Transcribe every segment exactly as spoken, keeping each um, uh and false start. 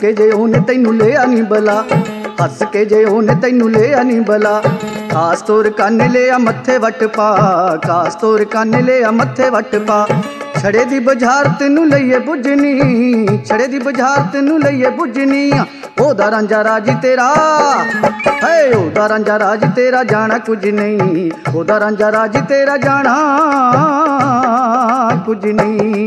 ਕੇ ਜੇ ਉਹਨੇ ਤੈਨੂੰ ਲਿਆ ਨੀ ਬਲਾ, ਹੱਸ ਕੇ ਜੇ ਉਹਨੇ ਤੈਨੂੰ ਲਿਆ ਨੀ ਬਲਾ। ਖਾਸ ਤੋਰ ਕੰਨ ਲਿਆ ਮੱਥੇ ਵੱਟ ਪਾ, ਖਾਸ ਤੋਰ ਕੰਨ ਲਿਆ ਮੱਥੇ ਵੱਟ ਪਾ। ਛੜੇ ਦੀ ਬੁਝਾਰਤ ਨੂੰ ਲਈਏ ਬੁੱਝਣੀ, ਛੜੇ ਦੀ ਬੁਝਾਰਤ ਨੂੰ ਲਈਏ ਬੁੱਝਣੀ। ਉਹਦਾ ਰਾਂਝਾ ਰਾਜ ਤੇਰਾ ਹੈ, ਉਹਦਾ ਰਾਂਝਾ ਰਾਜ ਤੇਰਾ ਜਾਣਾ ਕੁਝ ਨਹੀਂ, ਉਹਦਾ ਰਾਂਝਾ ਰਾਜ ਤੇਰਾ ਜਾਣਾ ਕੁਝ ਨਹੀਂ।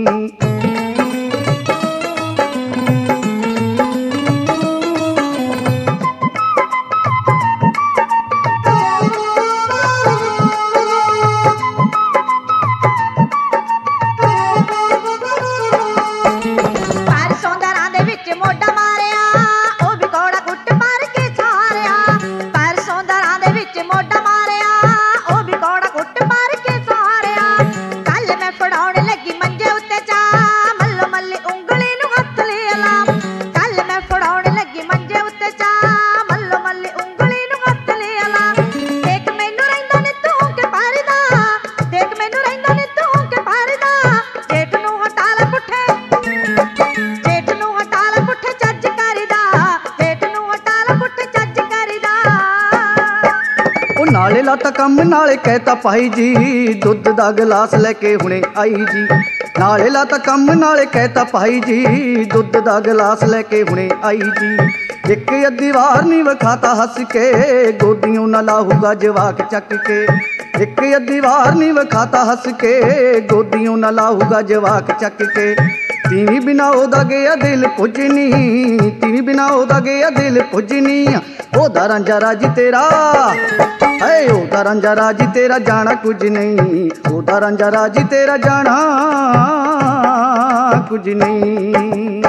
ਨਾਲੇ ਲਾਤਾ ਕੰਮ ਨਾਲੇ ਕਹਿਤਾ ਭਾਈ ਜੀ, ਦੁੱਧ ਦਾ ਗਲਾਸ ਲੈ ਕੇ ਹੁਣੇ ਆਈ ਜੀ। ਨਾਲੇ ਲਾਤਾ ਕੰਮ ਨਾਲੇ ਕਹਿਤਾ ਭਾਈ ਜੀ, ਦੁੱਧ ਦਾ ਗਲਾਸ ਲੈ ਕੇ ਹੁਣੇ ਆਈ ਜੀ। ਇੱਕ ਅੱਧੀ ਵਾਰ ਨੀ ਵਿਖਾਤਾ ਹੱਸ ਕੇ, ਗੋਦੀਓਂ ਨਾ ਲਾਹੂਗਾ ਜਵਾਕ ਚੱਕ ਕੇ। ਇੱਕ ਅੱਧੀ ਵਾਰ ਨੀ ਵਿਖਾਤਾ ਹੱਸ ਕੇ, ਗੋਦੀਓਂ ਨਾ ਲਾਹੂਗਾ ਜਵਾਕ ਚੱਕ ਕੇ। ਤੀਵੀਂ ਬਿਨਾ ਉਹਦਾ ਗਿਆ ਦਿਲ ਪੁੱਜਣੀ, ਤੀਵੀਂ ਬਿਨਾ ਉਹਦਾ ਗਿਆ ਦਿਲ ਪੁੱਜਣੀ। ਉਹਦਾ ਰਾਂਝਾ ਰਾਜ ਤੇਰਾ ਹੈ, ਉਹਦਾ ਰਾਂਝਾ ਰਾਜ ਤੇਰਾ ਜਾਣਾ ਕੁਝ ਨਹੀਂ, ਉਹਦਾ ਰਾਂਝਾ ਰਾਜ ਤੇਰਾ ਜਾਣਾ ਕੁਝ ਨਹੀਂ।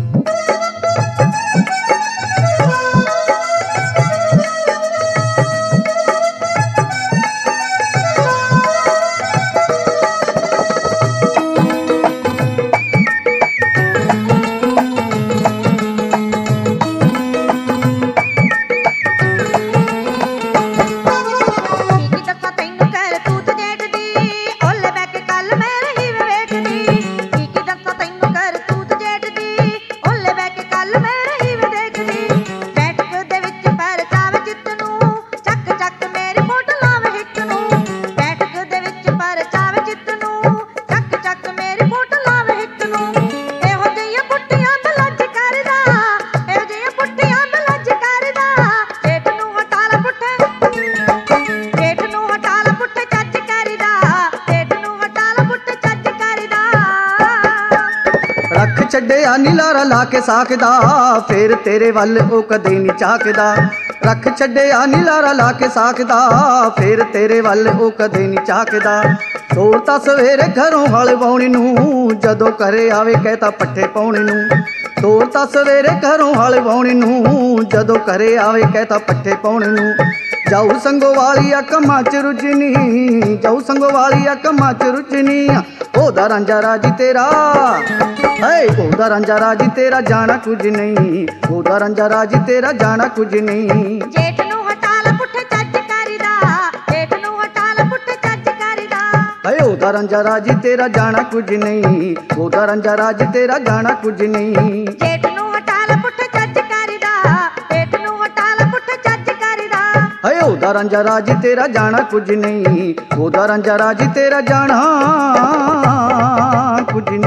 ਛੱਡਿਆ ਨੀ ਲਾਰਾ ਲਾ ਕੇ ਸਾਕਦਾ, ਫੇਰ ਤੇਰੇ ਵੱਲ ਉਹ ਕਦੇ ਨੀ ਝਾਕਦਾ। ਰੱਖ ਛੱਡਿਆ ਨੀ ਲਾਰਾ ਲਾ ਕੇ ਸਾਕਦਾ, ਫੇਰ ਤੇਰੇ ਵੱਲ ਉਹ ਕਦੇ ਨੀ ਝਾਕਦਾ। ਤੋਰ ਤਾਂ ਸਵੇਰੇ ਘਰੋਂ ਹਲ ਵਾਉਣ ਨੂੰ, ਜਦੋਂ ਘਰੇ ਆਵੇ ਕਹਿਤਾ ਪੱਠੇ ਪਾਉਣ ਨੂੰ। ਤੋਰ ਤਾਂ ਸਵੇਰੇ ਘਰੋਂ ਹਲ ਵਾਉਣ ਨੂੰ, ਜਦੋਂ ਘਰੇ ਆਵੇ ਕਹਿਤਾ ਪੱਠੇ ਪਾਉਣ ਨੂੰ। ਜਾਊ ਸੰਗੋ ਵਾਲੀਆ ਕੰਮਾਂ ਚ ਰੁੱਝਣੀ, ਜਾਊ ਸੰਗੋ ਵਾਲੀਆ ਕੰਮਾਂ ਚ ਰੁੱਝਣੀ। ਉਹਦਾ ਰਾਂਝਾ ਰਾਜ ਤੇਰਾ ਹੈ, ਉਹਦਾ ਰਾਂਝਾ ਰਾਜ ਤੇਰਾ ਜਾਣਾ ਕੁਝ ਨਹੀਂ, ਉਹਦਾ ਰਾਂਝਾ ਰਾਜ ਤੇਰਾ ਜਾਣਾ ਕੁਝ ਨਹੀਂ। ਜੇਠ ਨੂੰ ਹਟਾ ਲਾ ਪੁੱਠੇ ਚੱਜ ਕਰੀਦਾ, ਜੇਠ ਨੂੰ ਹਟਾ ਲਾ ਪੁੱਠੇ ਚੱਜ ਕਰੀਦਾ। ਹੈ, ਉਹਦਾ ਰਾਂਝਾ ਰਾਜ ਤੇਰਾ ਜਾਣਾ ਕੁਝ ਨਹੀਂ, ਉਹਦਾ ਰਾਂਝਾ ਰਾਜ ਤੇਰਾ ਜਾਣਾ ਕੁਝ ਨਹੀਂ। ਜੇਠ ਨੂੰ ਹਟਾ ਲਾ ਪੁੱਠੇ ਚੱਜ ਕਰੀਦਾ, ਜੇਠ ਨੂੰ ਹਟਾ ਲਾ ਪੁੱਠੇ ਚੱਜ ਕਰੀਦਾ। ਹੈ, ਉਹਦਾ ਰਾਂਝਾ ਰਾਜ ਤੇਰਾ ਜਾਣਾ ਕੁਝ ਨਹੀਂ, ਉਹਦਾ ਰਾਂਝਾ ਰਾਜ ਤੇਰਾ ਜਾਣਾ ਕੁਝ